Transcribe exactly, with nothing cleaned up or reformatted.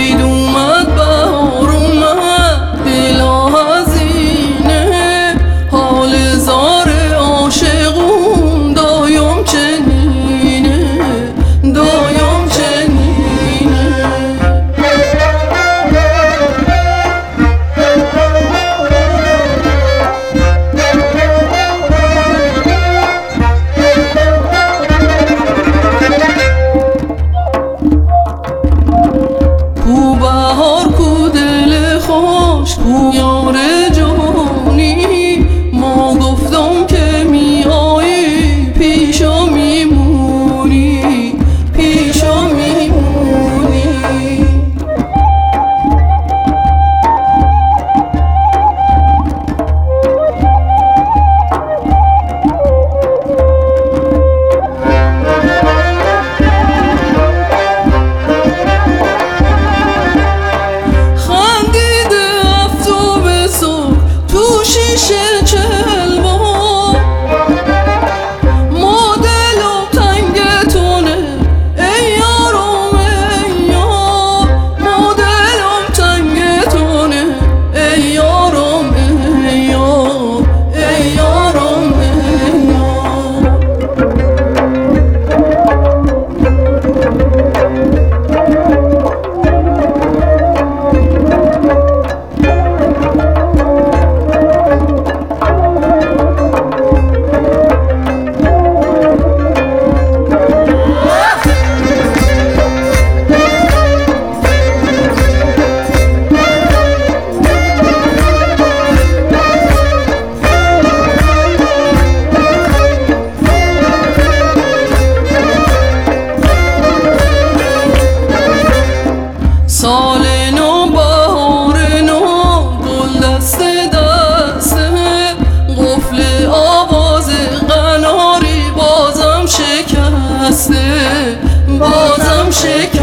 عید اومد بهار اومد دل حزینه حال زار عاشقون دایم چنینه دایم چنینه کو بهار کو دل خوش کو یار جانی ما گفتم که می آیی پیشا میمونی پیشا میمونی شیشه چهل بار ما دلم تنگ تونه ای یارم ای یار ما دلم تنگ تونه ای یارم ای یار ای یارم ای یار سال نو بهار نو گل دسته دسته قفل آواز قناری بازم شکسته بازم شکسته